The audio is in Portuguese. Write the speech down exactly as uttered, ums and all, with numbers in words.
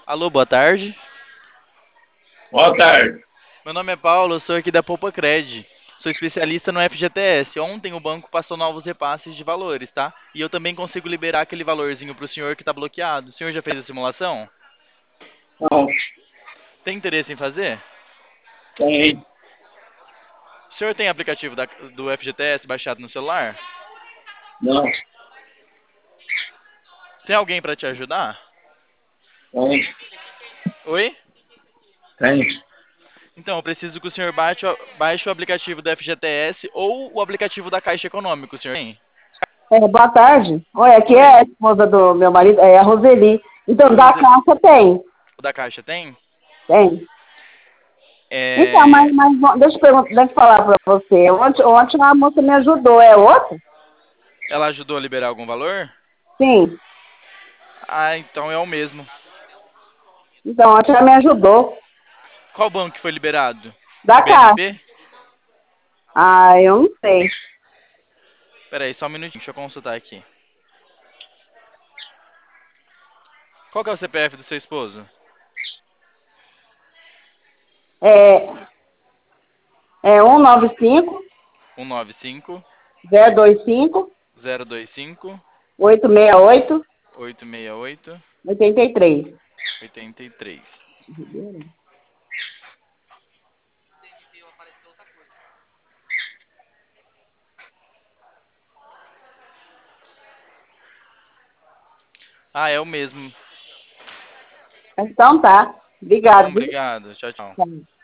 Alô, boa tarde. Boa tarde. Meu nome é Paulo, eu sou aqui da Poupa Cred. Sou especialista no F G T S. Ontem o banco passou novos repasses de valores, tá? E eu também consigo liberar aquele valorzinho para o senhor que está bloqueado. O senhor já fez a simulação? Não, Tem interesse em fazer? tem. O senhor tem aplicativo da- do F G T S baixado no celular? Não, Tem alguém para te ajudar? tem. Oi? Tem. Então, eu preciso que o senhor baixe o, baixe o aplicativo do F G T S ou o aplicativo da Caixa Econômica, o senhor tem? É, boa tarde. Oi, aqui é Oi, a esposa do meu marido, é a Roseli. Então, da Roseli. Caixa tem, O da Caixa tem? tem. Então, É, mas, mas ó, deixa eu perguntar, deixa eu falar para você. Ontem, ontem a moça me ajudou, é outra? ela ajudou a liberar algum valor? Sim. Ah, então é o mesmo. Então, ontem ela me ajudou. Qual banco que foi liberado? O Da Caixa. B N P? Ah, eu não sei. Pera aí, só um minutinho, deixa eu consultar aqui. Qual que é o C P F do seu esposo? É, é um nove cinco, um nove cinco, zero dois cinco, zero dois cinco, oito seis oito, oito seis oito, oito três. oito três. Ah, é o mesmo. Então tá. Tá bom, Obrigado, viu? obrigado. Tchau, tchau. Tá.